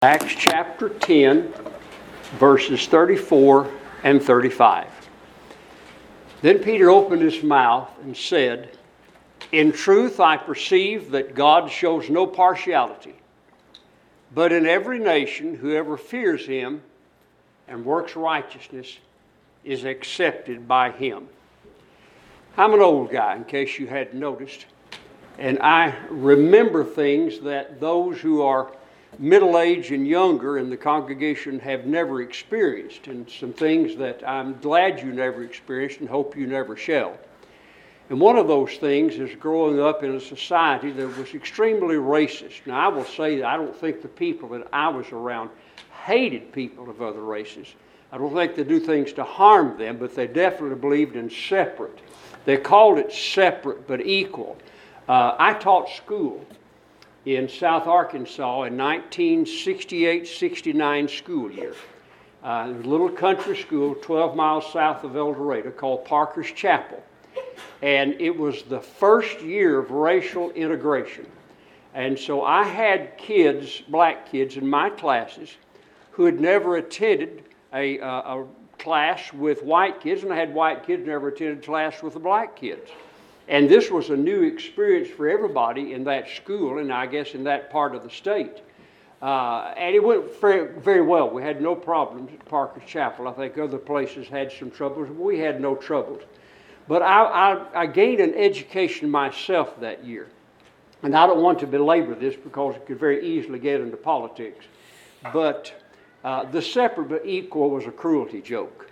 Acts chapter 10, verses 34 and 35. Then Peter opened his mouth and said, "In truth I perceive that God shows no partiality, but in every nation whoever fears him and works righteousness is accepted by him." I'm an old guy, in case you hadn't noticed, and I remember things that those who are middle-aged and younger in the congregation have never experienced, and some things that I'm glad you never experienced and hope you never shall. And one of those things is growing up in a society that was extremely racist. Now, I will say that I don't think the people that I was around hated people of other races. I don't think they do things to harm them, but they definitely believed in separate. They called it separate but equal. I taught school in South Arkansas in 1968-69 school year. It was a little country school 12 miles south of El Dorado called Parker's Chapel. And it was the first year of racial integration. And so I had kids, black kids, in my classes who had never attended a class with white kids, and I had white kids who never attended class with the black kids. And this was a new experience for everybody in that school, and I guess in that part of the state. And it went very, very well. We had no problems at Parker's Chapel. I think other places had some troubles. We had no troubles. But I gained an education myself that year. And I don't want to belabor this because it could very easily get into politics. But the separate but equal was a cruelty joke.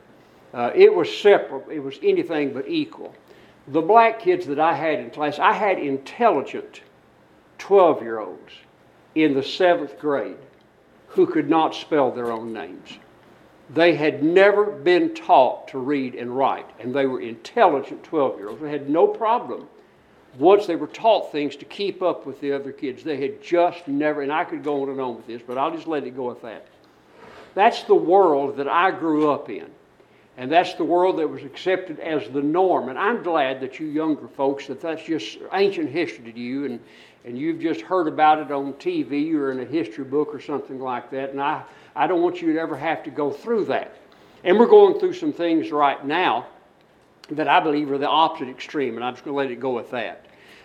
It was separate. It was anything but equal. The black kids that I had in class, I had intelligent 12-year-olds in the 7th grade who could not spell their own names. They had never been taught to read and write, and they were intelligent 12-year-olds. They had no problem once they were taught things to keep up with the other kids. They had just never, and I could go on and on with this, but I'll just let it go at that. That's the world that I grew up in. And that's the world that was accepted as the norm. And I'm glad that you younger folks, that's just ancient history to you, and you've just heard about it on TV or in a history book or something like that. And I don't want you to ever have to go through that. And we're going through some things right now that I believe are the opposite extreme, and I'm just going to let it go with that.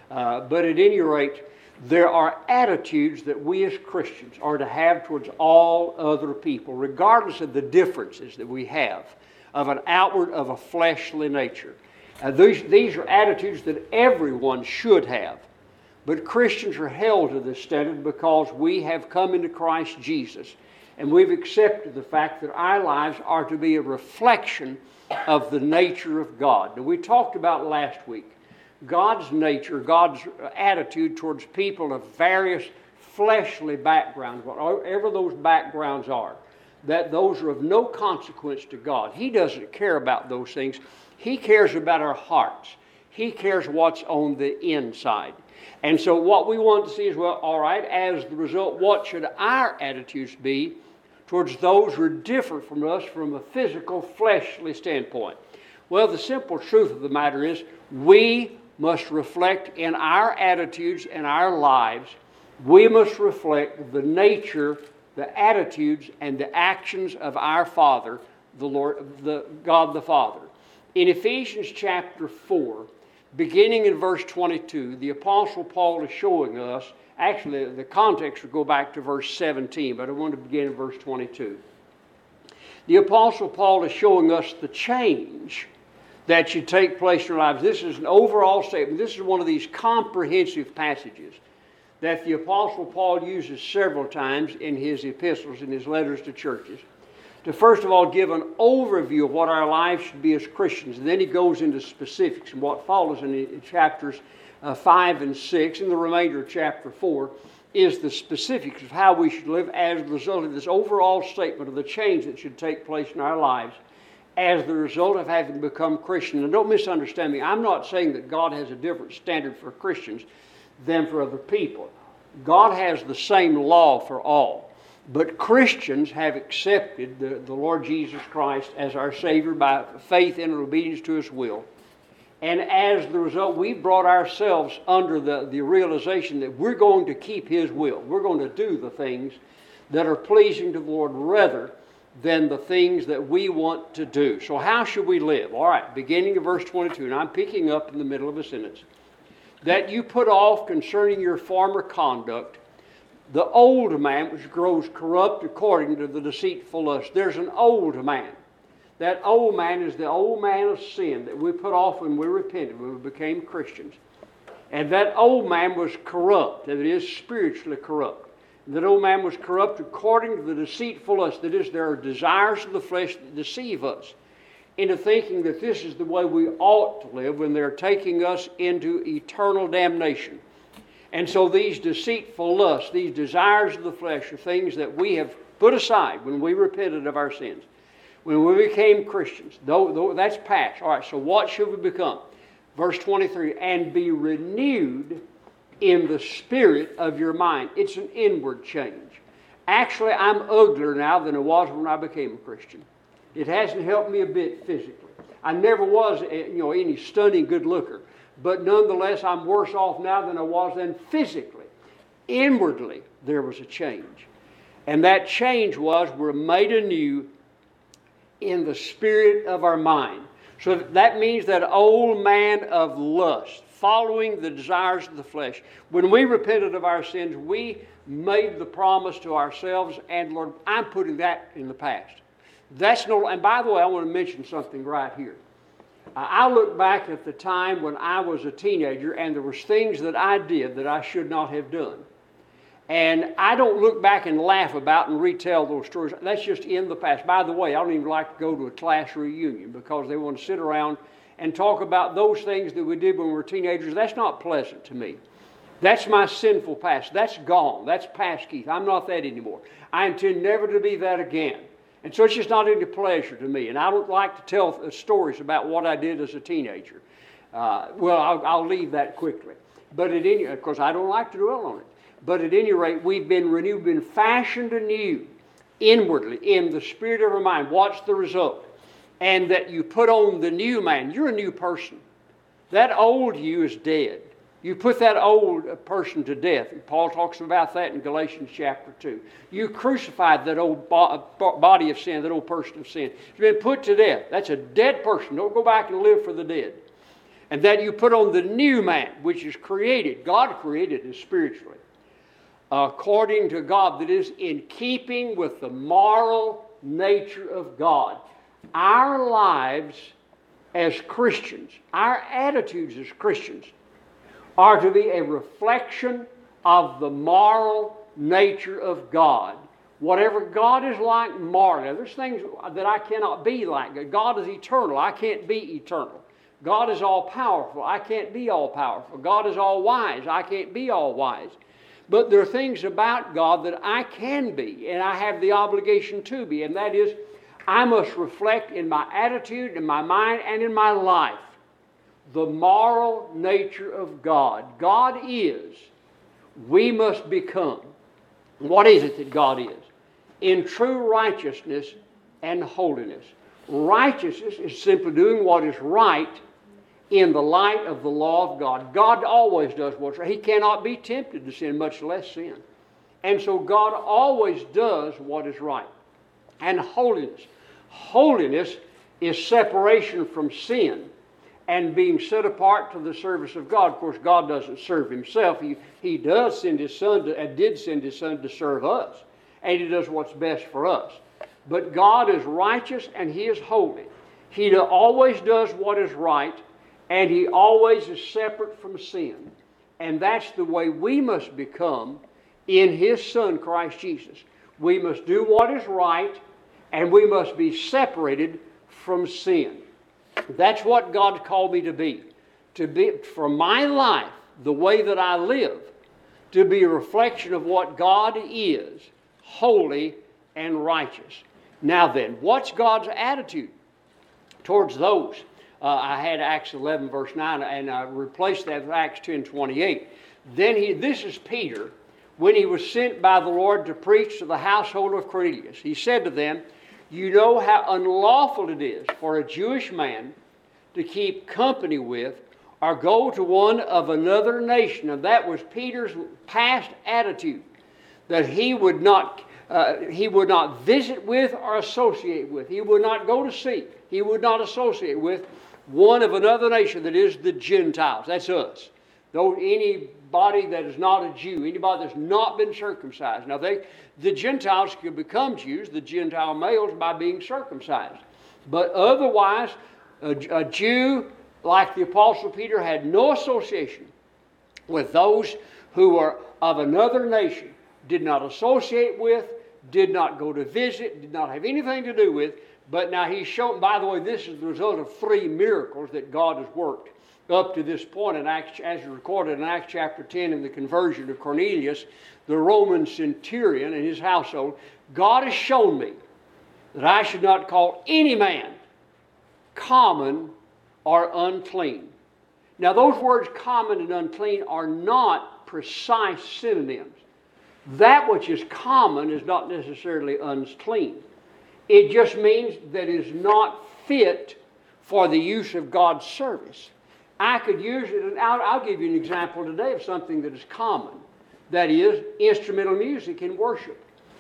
But at any rate, there are attitudes that we as Christians are to have towards all other people, regardless of the differences that we have of an outward, of a fleshly nature. These are attitudes that everyone should have. But Christians are held to this standard because we have come into Christ Jesus, and we've accepted the fact that our lives are to be a reflection of the nature of God. Now, we talked about last week God's nature, God's attitude towards people of various fleshly backgrounds, whatever those backgrounds are, that those are of no consequence to God. He doesn't care about those things. He cares about our hearts. He cares what's on the inside. And so what we want to see is, well, all right, as the result, what should our attitudes be towards those who are different from us from a physical, fleshly standpoint? Well, the simple truth of the matter is we must reflect in our attitudes and our lives, we must reflect the nature, the attitudes and the actions of our Father, the Lord, the God the Father. In Ephesians chapter 4, beginning in verse 22, the Apostle Paul is showing us, actually the context will go back to verse 17, but I want to begin in verse 22. The Apostle Paul is showing us the change that should take place in our lives. This is an overall statement. This is one of these comprehensive passages that the Apostle Paul uses several times in his epistles, in his letters to churches, to first of all give an overview of what our lives should be as Christians. And then he goes into specifics. And what follows in chapters 5 and 6, and the remainder of chapter 4, is the specifics of how we should live as a result of this overall statement of the change that should take place in our lives as the result of having become Christian. And don't misunderstand me. I'm not saying that God has a different standard for Christians than for other people. God has the same law for all. But Christians have accepted the Lord Jesus Christ as our Savior by faith and obedience to His will. And as the result, we've brought ourselves under the realization that we're going to keep His will. We're going to do the things that are pleasing to the Lord rather than the things that we want to do. So how should we live? All right, beginning of verse 22, and I'm picking up in the middle of a sentence. That you put off concerning your former conduct the old man which grows corrupt according to the deceitful lust. There's an old man. That old man is the old man of sin that we put off when we repented, when we became Christians. And that old man was corrupt, that is spiritually corrupt. That old man was corrupt according to the deceitful lust. That is, there are desires of the flesh that deceive us into thinking that this is the way we ought to live when they're taking us into eternal damnation. And so these deceitful lusts, these desires of the flesh are things that we have put aside when we repented of our sins. When we became Christians, though that's past. All right, so what should we become? Verse 23, and be renewed in the spirit of your mind. It's an inward change. Actually, I'm uglier now than I was when I became a Christian. It hasn't helped me a bit physically. I never was, any stunning good looker. But nonetheless, I'm worse off now than I was then physically. Inwardly, there was a change. And that change was we're made anew in the spirit of our mind. So that means that old man of lust, following the desires of the flesh. When we repented of our sins, we made the promise to ourselves, and Lord, I'm putting that in the past. That's no. And by the way, I want to mention something right here. I look back at the time when I was a teenager, and there was things that I did that I should not have done. And I don't look back and laugh about and retell those stories. That's just in the past. By the way, I don't even like to go to a class reunion because they want to sit around and talk about those things that we did when we were teenagers. That's not pleasant to me. That's my sinful past. That's gone. That's past, Keith. I'm not that anymore. I intend never to be that again. And so it's just not any pleasure to me. And I don't like to tell stories about what I did as a teenager. I'll leave that quickly. But of course, I don't like to dwell on it. But at any rate, we've been renewed, been fashioned anew inwardly in the spirit of our mind. What's the result? And that you put on the new man. You're a new person. That old you is dead. You put that old person to death. And Paul talks about that in Galatians chapter 2. You crucified that old body of sin, that old person of sin. It's been put to death. That's a dead person. Don't go back and live for the dead. And that you put on the new man, which is created. God created it spiritually. According to God, that is in keeping with the moral nature of God. Our lives as Christians, our attitudes as Christians, are to be a reflection of the moral nature of God. Whatever God is like morally. Now, there's things that I cannot be like. God is eternal. I can't be eternal. God is all-powerful. I can't be all-powerful. God is all-wise. I can't be all-wise. But there are things about God that I can be, and I have the obligation to be, and that is I must reflect in my attitude, in my mind, and in my life the moral nature of God. God is. We must become. What is it that God is? In true righteousness and holiness. Righteousness is simply doing what is right in the light of the law of God. God always does what's right. He cannot be tempted to sin, much less sin. And so God always does what is right. And holiness. Holiness is separation from sin and being set apart to the service of God. Of course, God doesn't serve himself. He does send his son and did send his son to serve us. And he does what's best for us. But God is righteous and he is holy. He always does what is right, and he always is separate from sin. And that's the way we must become in his Son, Christ Jesus. We must do what is right, and we must be separated from sin. That's what God called me to be. To be, for my life, the way that I live, to be a reflection of what God is, holy and righteous. Now then, what's God's attitude towards those? I had Acts 11, verse 9, and I replaced that with Acts 10:28. Then this is Peter, when he was sent by the Lord to preach to the household of Cornelius. He said to them, "You know how unlawful it is for a Jewish man to keep company with or go to one of another nation." And that was Peter's past attitude, that he would not he would not visit with or associate with. He would not go to see. He would not associate with one of another nation, that is the Gentiles. That's us. Though anybody that is not a Jew, anybody that's not been circumcised. Now, the Gentiles could become Jews, the Gentile males, by being circumcised. But otherwise, a Jew, like the Apostle Peter, had no association with those who were of another nation, did not associate with, did not go to visit, did not have anything to do with. But now he's shown, by the way, this is the result of 3 miracles that God has worked up to this point in Acts, as recorded in Acts chapter 10 in the conversion of Cornelius, the Roman centurion and his household. God has shown me that I should not call any man common or unclean. Now, those words common and unclean are not precise synonyms. That which is common is not necessarily unclean. It just means that it is not fit for the use of God's service. I could use it, and I'll give you an example today of something that is common. That is instrumental music in worship.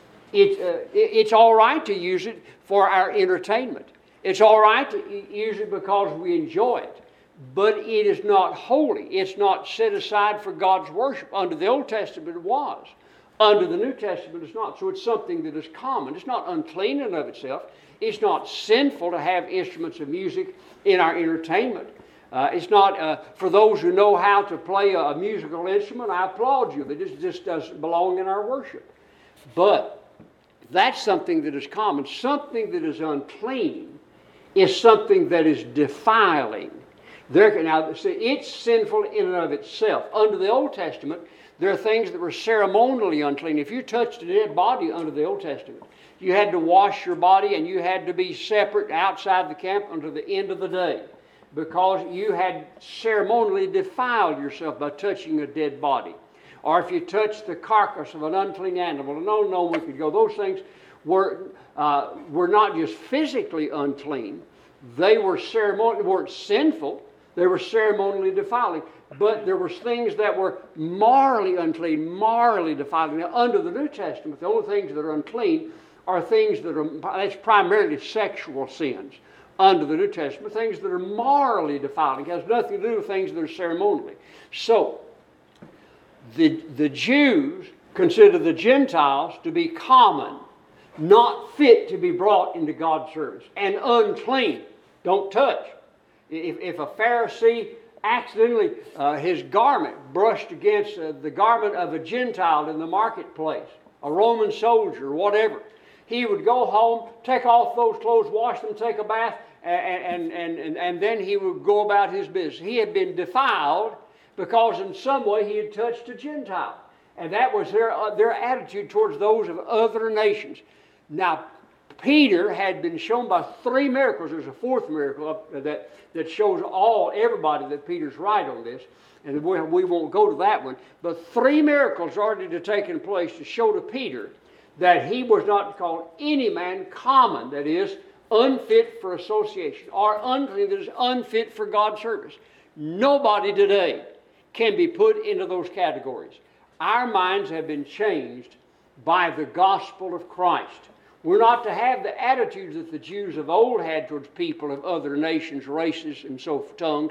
It's all right to use it for our entertainment. It's all right to use it because we enjoy it. But it is not holy. It's not set aside for God's worship. Under the Old Testament it was. Under the New Testament it's not. So it's something that is common. It's not unclean in and of itself. It's not sinful to have instruments of music in our entertainment. It's not, for those who know how to play a musical instrument, I applaud you. It just doesn't belong in our worship. But that's something that is common. Something that is unclean is something that is defiling. Now, see, it's sinful in and of itself. Under the Old Testament, there are things that were ceremonially unclean. If you touched a dead body under the Old Testament, you had to wash your body and you had to be separate outside the camp until the end of the day, because you had ceremonially defiled yourself by touching a dead body. Or if you touched the carcass of an unclean animal, and on we could go. Those things were not just physically unclean. They were weren't sinful. They were ceremonially defiling. But there were things that were morally unclean, morally defiling. Now, under the New Testament, the only things that are unclean are things that's primarily sexual sins. Under the New Testament, things that are morally defiling. It has nothing to do with things that are ceremonially. So, the Jews consider the Gentiles to be common, not fit to be brought into God's service, and unclean. Don't touch. If a Pharisee accidentally, his garment brushed against the garment of a Gentile in the marketplace, a Roman soldier or whatever, he would go home, take off those clothes, wash them, take a bath, and then he would go about his business. He had been defiled because in some way he had touched a Gentile. And that was their attitude towards those of other nations. Now, Peter had been shown by 3 miracles. There's a 4th miracle that shows everybody that Peter's right on this. And we won't go to that one. But 3 miracles already taken place to show to Peter that he was not called any man common, that is, unfit for association, or unclean, that is unfit for God's service. Nobody today can be put into those categories. Our minds have been changed by the gospel of Christ. We're not to have the attitudes that the Jews of old had towards people of other nations, races, and tongues,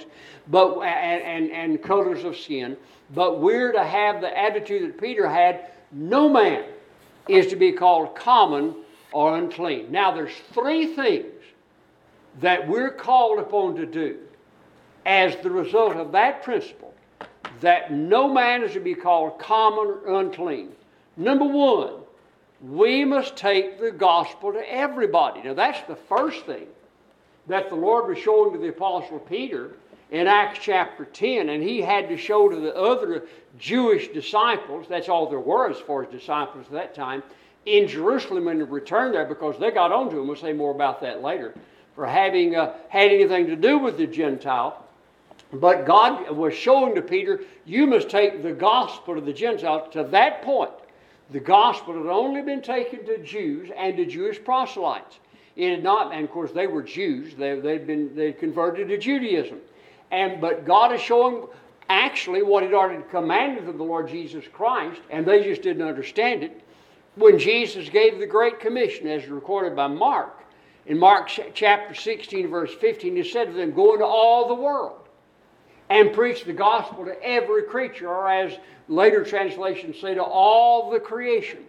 and colors of skin. But we're to have the attitude that Peter had. No man is to be called common or unclean. Now, there's 3 things that we're called upon to do as the result of that principle, that no man is to be called common or unclean. Number 1, we must take the gospel to everybody. Now, that's the first thing that the Lord was showing to the Apostle Peter in Acts chapter 10, and he had to show to the other Jewish disciples, that's all there were as far as disciples at that time, in Jerusalem and returned there, because they got on to him. We'll say more about that later, for having had anything to do with the Gentile. But God was showing to Peter, you must take the gospel to the Gentiles. To that point, the gospel had only been taken to Jews and to Jewish proselytes. It had not, and of course they were Jews. They'd converted to Judaism. But God is showing actually what He'd already commanded of the Lord Jesus Christ, and they just didn't understand it. when Jesus gave the Great Commission, as recorded by Mark. In Mark chapter 16, verse 15, he said to them, "Go into all the world and preach the gospel to every creature," or as later translations say, to all the creation.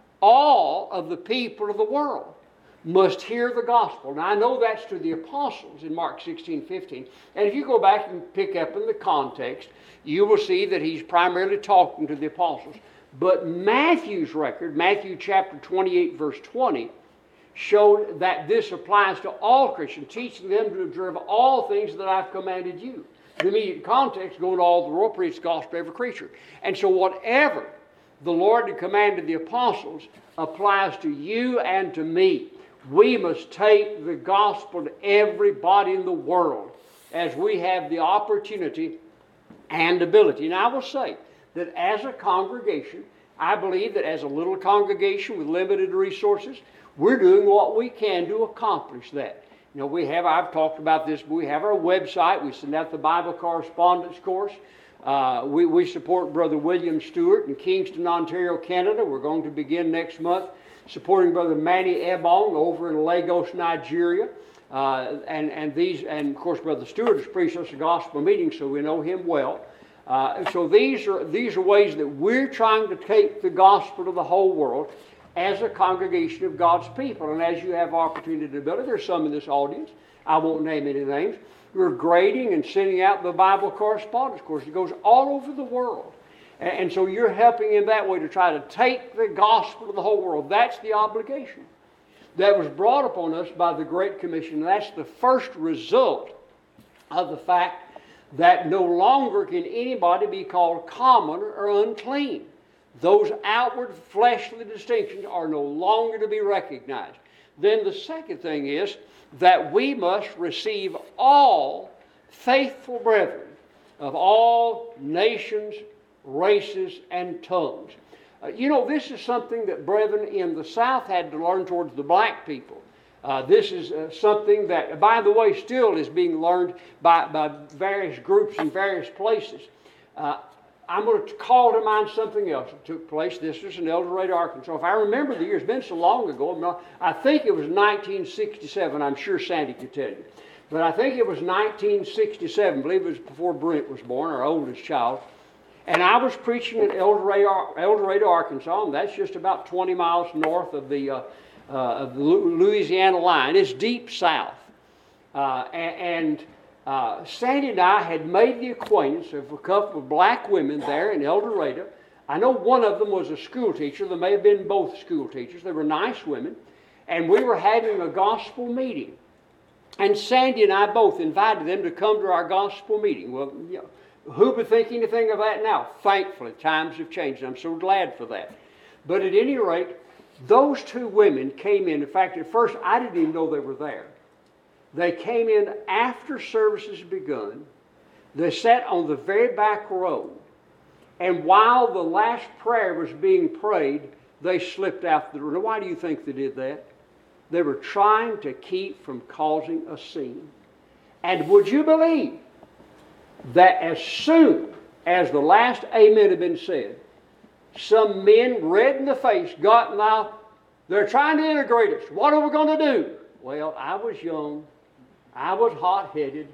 All of the people of the world must hear the gospel. Now, I know that's to the apostles in Mark 16, 15. And if you go back and pick up in the context, you will see that he's primarily talking to the apostles. But Matthew's record, Matthew chapter 28, verse 20, showed that this applies to all Christians, teaching them to observe all things that I've commanded you. The immediate context, go into all the world, preach the gospel to every creature. And so whatever the Lord had commanded the apostles applies to you and to me. We must take the gospel to everybody in the world as we have the opportunity and ability. And I will say that as a congregation, I believe that as a little congregation with limited resources, we're doing what we can to accomplish that. You know, I've talked about this, but we have our website. We send out the Bible correspondence course. We support Brother William Stewart in Kingston, Ontario, Canada. We're going to begin next month supporting Brother Manny Ebong over in Lagos, Nigeria. And of course, Brother Stewart has preached us a gospel meeting, so we know him well. So these are ways that we're trying to take the gospel to the whole world as a congregation of God's people. And as you have opportunity to build it, there's some in this audience, I won't name any names, we're grading and sending out the Bible correspondence course. It goes all over the world. And so you're helping in that way to try to take the gospel to the whole world. That's the obligation that was brought upon us by the Great Commission. That's the first result of the fact that no longer can anybody be called common or unclean. Those outward fleshly distinctions are no longer to be recognized. Then the second thing is that we must receive all faithful brethren of all nations, races, and tongues. This is something that brethren in the South had to learn towards the black people. This is something that, by the way, still is being learned by various groups in various places. I'm going to call to mind something else that took place. This was in El Dorado, Arkansas. If I remember the year, it's been so long ago. I think it was 1967. I'm sure Sandy could tell you. But I think it was 1967. I believe it was before Brent was born, our oldest child. And I was preaching in El Dorado, Arkansas, and that's just about 20 miles north of the Louisiana line. It's deep south. Sandy and I had made the acquaintance of a couple of black women there in El Dorado. I know one of them was a school teacher. There may have been both school teachers. They were nice women. And we were having a gospel meeting. And Sandy and I both invited them to come to our gospel meeting. Well, who would think anything of that now? Thankfully, times have changed. I'm so glad for that. But at any rate, those two women came in. In fact, at first, I didn't even know they were there. They came in after services had begun. They sat on the very back row. And while the last prayer was being prayed, they slipped out the door. Now, why do you think they did that? They were trying to keep from causing a scene. And would you believe that as soon as the last amen had been said, some men, red in the face, got now, they're trying to integrate us. What are we going to do? Well, I was young. I was hot-headed.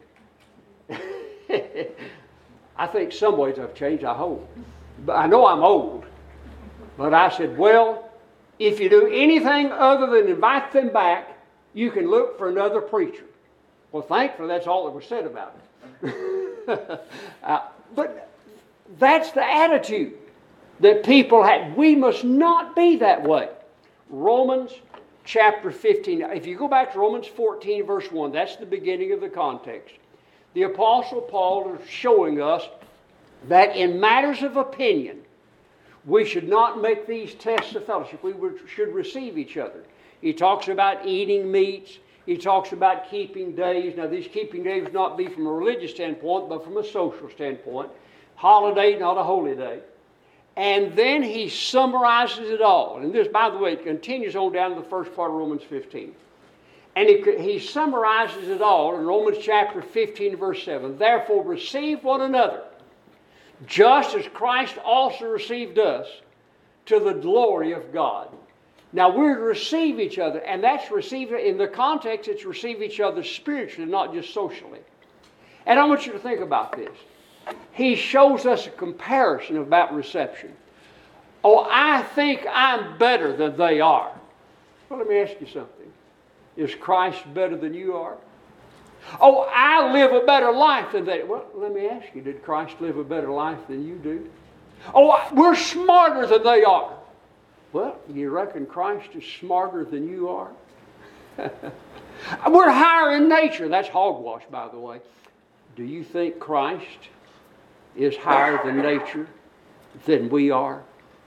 I think some ways I've changed, I hope. But I know I'm old. But I said, well, if you do anything other than invite them back, you can look for another preacher. Well, thankfully, that's all that was said about it. But that's the attitude that people had. We must not be that way. Romans chapter 15. If you go back to Romans 14, verse 1, that's the beginning of the context. The Apostle Paul is showing us that in matters of opinion, we should not make these tests of fellowship. We should receive each other. He talks about eating meats. He talks about keeping days. Now, these keeping days not be from a religious standpoint, but from a social standpoint. Holiday, not a holy day. And then he summarizes it all. And this, by the way, it continues on down to the first part of Romans 15. And he summarizes it all in Romans chapter 15, verse 7. Therefore, receive one another, just as Christ also received us, to the glory of God. Now we're to receive each other, and that's receive in the context, it's receive each other spiritually, not just socially. And I want you to think about this. He shows us a comparison about reception. Oh, I think I'm better than they are. Well, let me ask you something. Is Christ better than you are? Oh, I live a better life than they. Well, let me ask you, did Christ live a better life than you do? Oh, we're smarter than they are. Well, you reckon Christ is smarter than you are? We're higher in nature. That's hogwash, by the way. Do you think Christ is higher than nature than we are?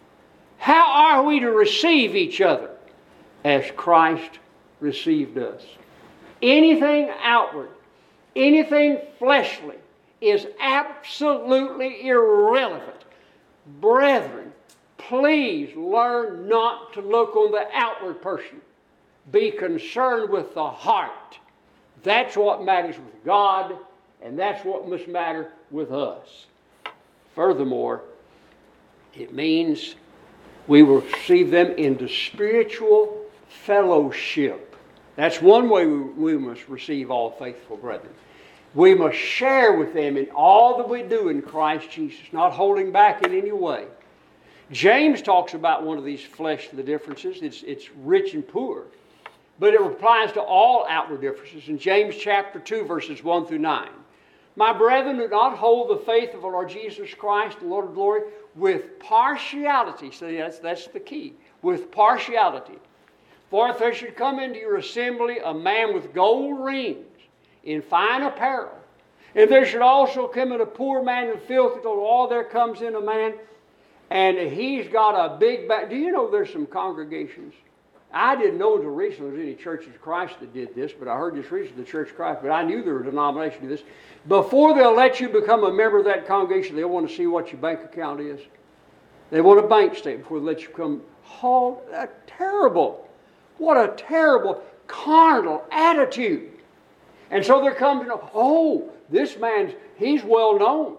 How are we to receive each other as Christ received us? Anything outward, anything fleshly is absolutely irrelevant. Brethren, please learn not to look on the outward person. Be concerned with the heart. That's what matters with God, and that's what must matter with us. Furthermore, it means we will receive them into spiritual fellowship. That's one way we must receive all faithful brethren. We must share with them in all that we do in Christ Jesus, not holding back in any way. James talks about one of these fleshly differences. It's rich and poor. But it applies to all outward differences. In James chapter 2, verses 1 through 9. My brethren, do not hold the faith of our Lord Jesus Christ, the Lord of glory, with partiality. See, that's the key. With partiality. For if there should come into your assembly a man with gold rings in fine apparel, and there should also come in a poor man in filthy clothes, all there comes in a man, and he's got a big back. Do you know there's some congregations? I didn't know until recently there was any Church of Christ that did this, but I heard just recently the Church of Christ, but I knew there were denominations that did this. Before they'll let you become a member of that congregation, they'll want to see what your bank account is. They want a bank statement before they let you come. Oh, that's terrible. What a terrible carnal attitude. And so there comes, this man, he's well known.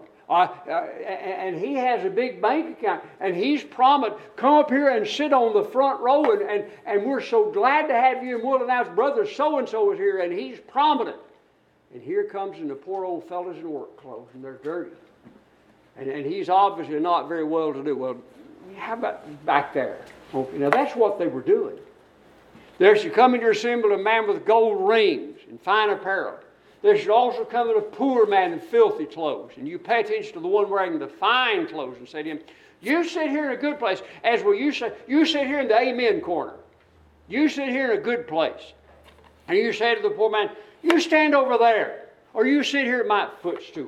And he has a big bank account, and he's promised, come up here and sit on the front row, and we're so glad to have you, and we'll announce brother so-and-so is here, and he's prominent. And here comes in the poor old fellas in work clothes, and they're dirty. And he's obviously not very well to do. Well, how about back there? Okay, now that's what they were doing. There should come into your assembly a man with gold rings and fine apparel. There should also come in a poor man in filthy clothes. And you pay attention to the one wearing the fine clothes and say to him, you sit here in a good place. As well, you sit here in the amen corner. You sit here in a good place. And you say to the poor man, you stand over there. Or you sit here at my footstool.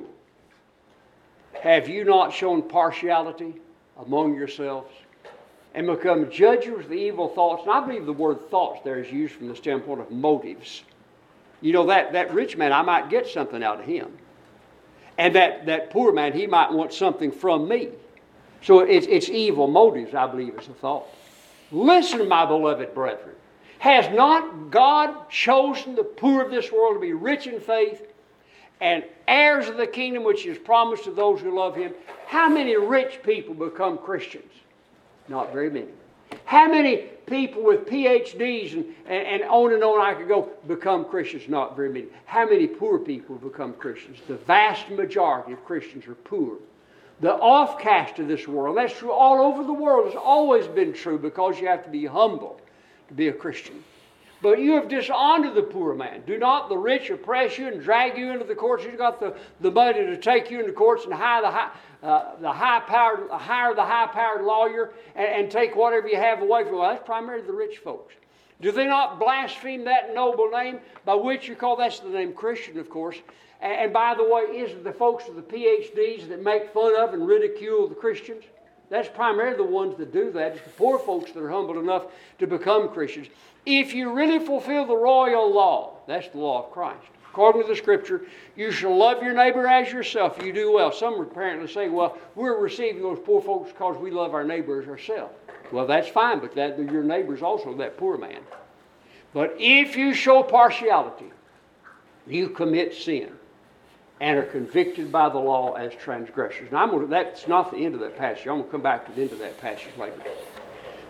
Have you not shown partiality among yourselves and become judges of the evil thoughts? And I believe the word thoughts there is used from the standpoint of motives. You know, that rich man, I might get something out of him. And that poor man, he might want something from me. So it's evil motives, I believe, is the thought. Listen, my beloved brethren. Has not God chosen the poor of this world to be rich in faith and heirs of the kingdom which is promised to those who love Him? How many rich people become Christians? Not very many. How many people with PhDs and on I could go become Christians? Not very many. How many poor people become Christians? The vast majority of Christians are poor. The offcast of this world, that's true all over the world. It's always been true because you have to be humble to be a Christian. But you have dishonored the poor man. Do not the rich oppress you and drag you into the courts? You've got the money to take you into courts and hire the high-powered lawyer and take whatever you have away from you. Well, that's primarily the rich folks. Do they not blaspheme that noble name by which you call, that's the name Christian, of course. And by the way, is it the folks with the PhDs that make fun of and ridicule the Christians? That's primarily the ones that do that. It's the poor folks that are humble enough to become Christians. If you really fulfill the royal law, that's the law of Christ. According to the Scripture, you shall love your neighbor as yourself. You do well. Some apparently say, well, we're receiving those poor folks because we love our neighbor as ourselves. Well, that's fine, but your neighbor's also that poor man. But if you show partiality, you commit sin and are convicted by the law as transgressors. Now, that's not the end of that passage. I'm going to come back to the end of that passage later.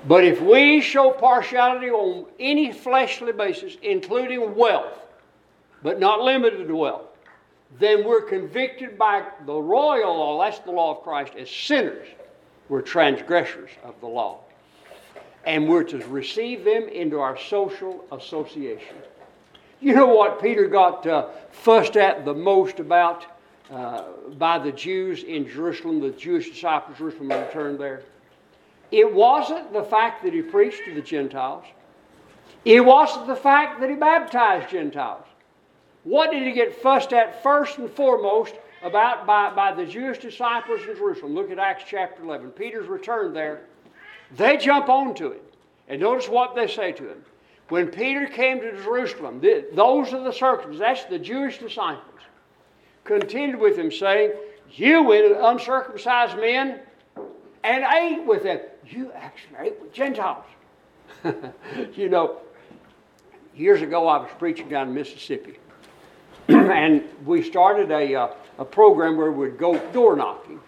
But if we show partiality on any fleshly basis, including wealth, but not limited to wealth, then we're convicted by the royal law, that's the law of Christ, as sinners. We're transgressors of the law. And we're to receive them into our social association. You know what Peter got fussed at the most about by the Jews in Jerusalem, the Jewish disciples of Jerusalem returned there? It wasn't the fact that he preached to the Gentiles. It wasn't the fact that he baptized Gentiles. What did he get fussed at first and foremost about by the Jewish disciples in Jerusalem? Look at Acts chapter 11. Peter's returned there. They jump onto him. And notice what they say to him. When Peter came to Jerusalem, those are the circumcised, that's the Jewish disciples, contended with him, saying, "You went with uncircumcised men and ate with them." You actually ate with Gentiles. You know, years ago I was preaching down in Mississippi. And we started a program where we'd go door knocking.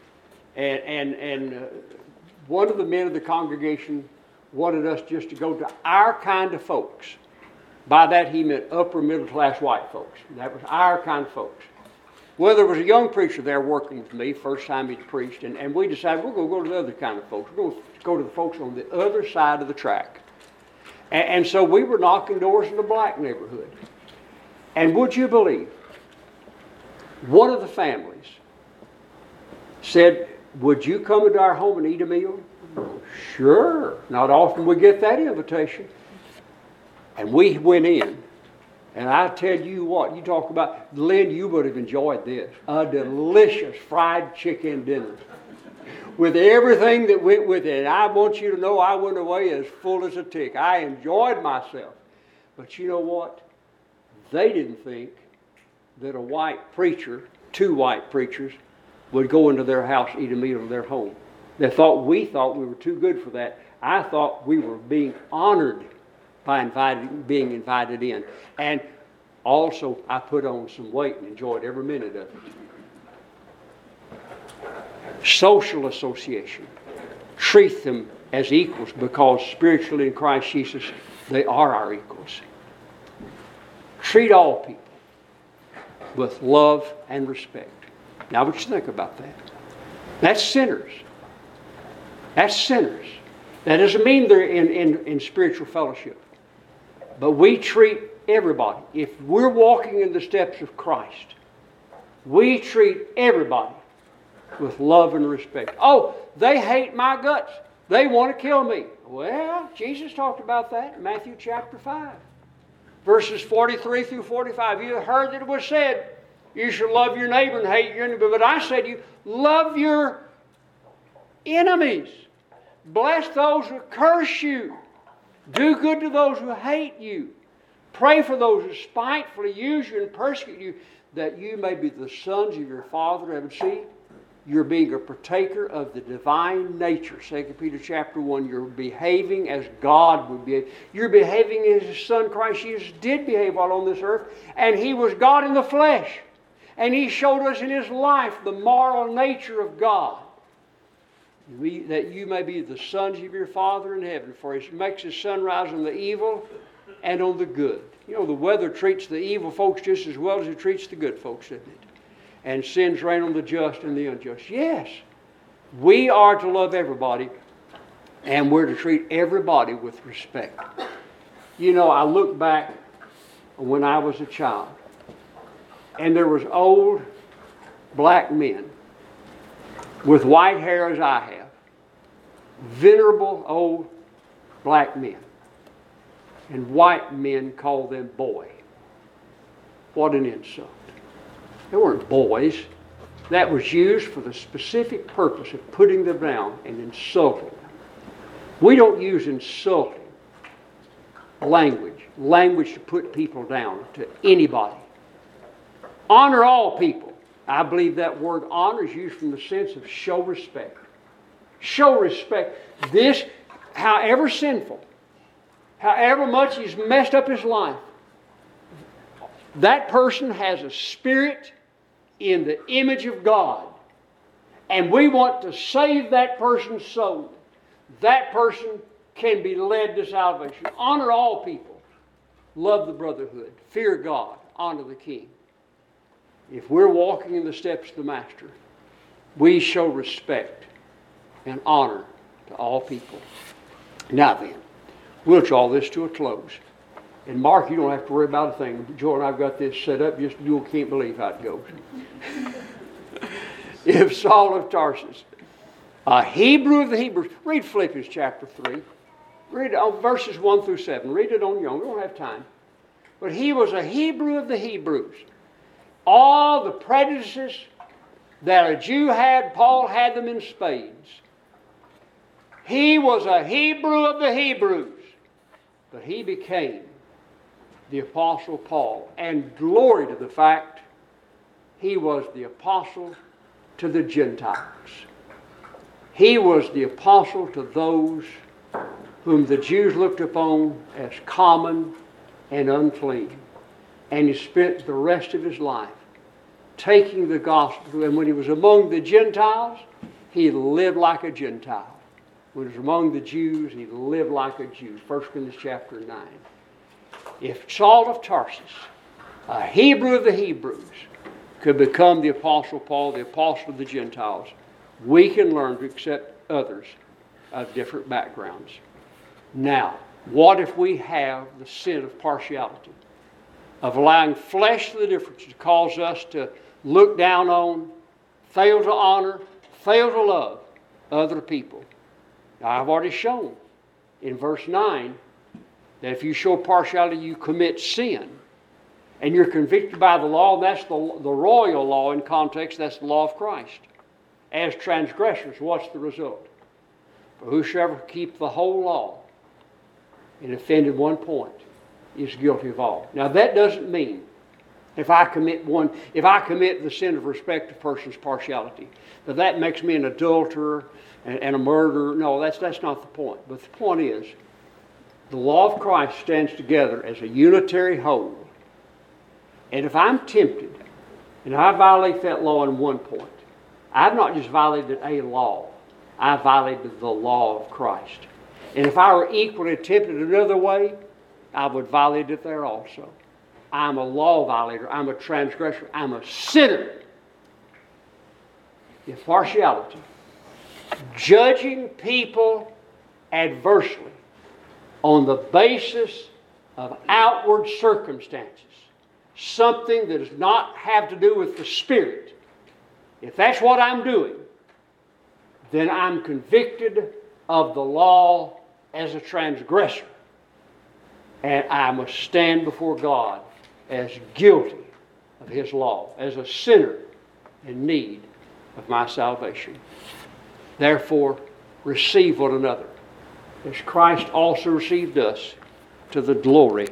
And one of the men of the congregation wanted us just to go to our kind of folks. By that he meant upper middle class white folks. That was our kind of folks. Well, there was a young preacher there working with me, first time he'd preached, and we decided we're going to go to the other kind of folks. We're going to go to the folks on the other side of the track. And so we were knocking doors in the black neighborhood. And would you believe, one of the families said, "Would you come into our home and eat a meal?" Sure. Not often we get that invitation. And we went in. And I tell you what, you talk about, Lynn, you would have enjoyed this. A delicious fried chicken dinner with everything that went with it. And I want you to know I went away as full as a tick. I enjoyed myself. But you know what? They didn't think that a white preacher, two white preachers, would go into their house, eat a meal in their home. We thought we were too good for that. I thought we were being honored by being invited in. And also, I put on some weight and enjoyed every minute of it. Social association. Treat them as equals because spiritually in Christ Jesus, they are our equals. Treat all people with love and respect. Now, what you think about that? That's sinners. That's sinners. That doesn't mean they're in spiritual fellowship. But we treat everybody. If we're walking in the steps of Christ, we treat everybody with love and respect. Oh, they hate my guts. They want to kill me. Well, Jesus talked about that in Matthew chapter 5. Verses 43 through 45. You have heard that it was said, you shall love your neighbor and hate your enemy. But I say to you, love your enemies. Bless those who curse you. Do good to those who hate you. Pray for those who spitefully use you and persecute you, that you may be the sons of your Father in heaven. See, you're being a partaker of the divine nature. 2 Peter chapter 1, you're behaving as God would behave. You're behaving as His Son Christ Jesus did behave while on this earth. And He was God in the flesh. And He showed us in His life the moral nature of God. That you may be the sons of your Father in heaven. For He makes His sun rise on the evil and on the good. You know, the weather treats the evil folks just as well as it treats the good folks, doesn't it? And sins rain on the just and the unjust. Yes, we are to love everybody, and we're to treat everybody with respect. You know, I look back when I was a child, and there was old black men with white hair as I have, venerable old black men. And white men called them boy. What an insult. They weren't boys. That was used for the specific purpose of putting them down and insulting them. We don't use insulting language to put people down to anybody. Honor all people. I believe that word honor is used from the sense of show respect. Show respect. This, however sinful, however much he's messed up his life, that person has a spirit in the image of God. And we want to save that person's soul. That person can be led to salvation. Honor all people. Love the brotherhood. Fear God. Honor the king. If we're walking in the steps of the Master, we show respect and honor to all people. Now then, we'll draw this to a close. And Mark, you don't have to worry about a thing. Joe and I've got this set up. Just you can't believe how it goes. If Saul of Tarsus, a Hebrew of the Hebrews, read Philippians chapter 3. Read verses 1 through 7. Read it on your own. We don't have time. But he was a Hebrew of the Hebrews. All the prejudices that a Jew had, Paul had them in spades. He was a Hebrew of the Hebrews. But he became the Apostle Paul. And glory to the fact he was the apostle to the Gentiles. He was the apostle to those whom the Jews looked upon as common and unclean. And he spent the rest of his life taking the gospel. And when he was among the Gentiles, he lived like a Gentile. When he was among the Jews, he lived like a Jew. 1 Corinthians chapter 9. If Saul of Tarsus, a Hebrew of the Hebrews, could become the Apostle Paul, the apostle of the Gentiles, we can learn to accept others of different backgrounds. Now, what if we have the sin of partiality, of allowing flesh the difference to cause us to look down on, fail to honor, fail to love other people? Now, I've already shown in verse 9 that if you show partiality, you commit sin. And you're convicted by the law, and that's the royal law in context, that's the law of Christ. As transgressors, what's the result? For whosoever keep the whole law and offended one point is guilty of all. Now that doesn't mean if I commit the sin of respect to a person's partiality, that makes me an adulterer and a murderer. No, that's not the point. But the point is, the law of Christ stands together as a unitary whole. And if I'm tempted, and I violate that law in one point, I've not just violated a law, I violated the law of Christ. And if I were equally tempted another way, I would violate it there also. I'm a law violator, I'm a transgressor, I'm a sinner. If partiality, judging people adversely on the basis of outward circumstances, something that does not have to do with the Spirit, if that's what I'm doing, then I'm convicted of the law as a transgressor. And I must stand before God as guilty of His law, as a sinner in need of my salvation. Therefore, receive one another, as Christ also received us, to the glory